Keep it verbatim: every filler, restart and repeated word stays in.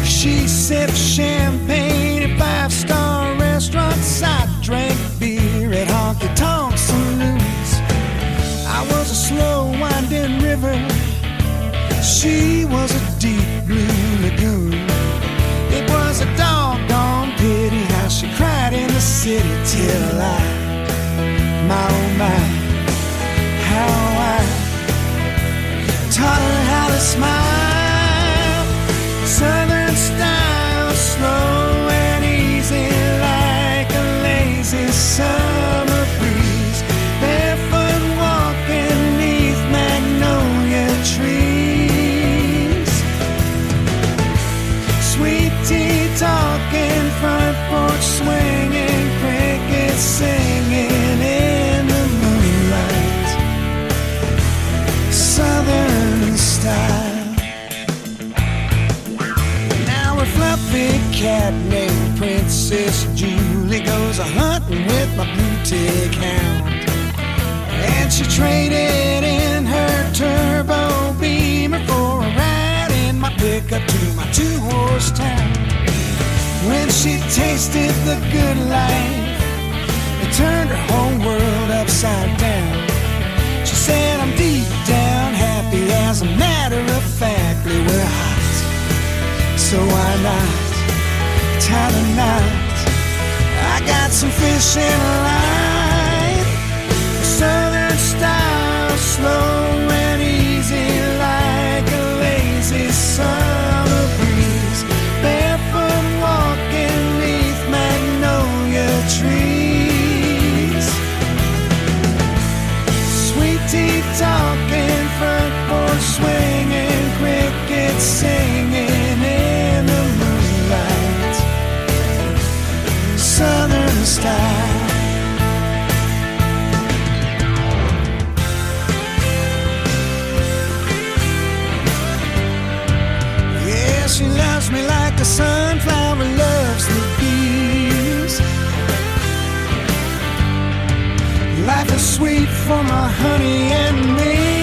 She sipped champagne at five-star restaurants. I drank beer at honky-tonk saloons. I was a slow winding river. She was a deep blue lagoon. It was a doggone pity how she cried in the city till I, my oh my, how I taught her how to smile. Southern style, slow and easy like a lazy summer breeze. Barefoot walking neath magnolia trees. Sweet tea talking, front porch swinging, crickets singing in the moonlight. Southern style. Now a fluffy cat named Princess Julie goes a-hunting with my blue tick hound. And she traded in her turbo beamer for a ride in my pickup to my two-horse town. When she tasted the good life, it turned her whole world upside down. She said, I'm deep down happy, as a matter of fact, we're hot. So why not, tie the knot? I got some fish in a line. Southern style, slow and easy like a lazy summer breeze. Barefoot walking neath magnolia trees. Sweet tea talking, front porch swinging, crickets singing in the moonlight. Southern style. Yeah, she loves me like the sunflower loves the bees. Life is sweet for my honey and me.